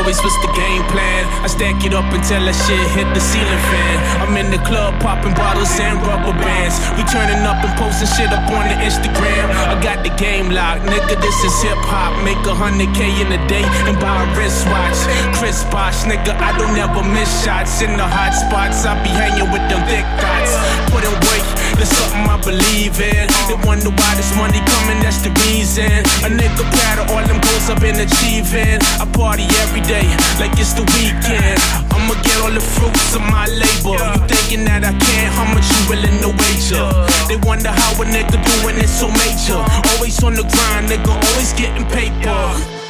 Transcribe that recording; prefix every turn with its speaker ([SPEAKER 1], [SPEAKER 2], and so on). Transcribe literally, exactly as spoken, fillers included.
[SPEAKER 1] always what's the game plan. I stack it up until that shit hit the ceiling fan. I'm in the club popping bottles and rubber bands. We turning up and posting shit up on the Instagram. I got the game locked, nigga, this is hip hop. Make a hundred K in a day and buy a wristwatch. Chris Bosh, nigga, I don't ever miss shots. In the hot spots, I be hanging with them thick dots. Put in work, that's something I believe in. They wonder why this money coming, that's the reason. A nigga proud of all them goals I've been achieving. I party every day like it's the weekend. I'ma get all the fruits of my labor. You thinking that I can't? How much you willing to wager? They wonder how a nigga doing it so major. Always on the grind, nigga, always getting paper.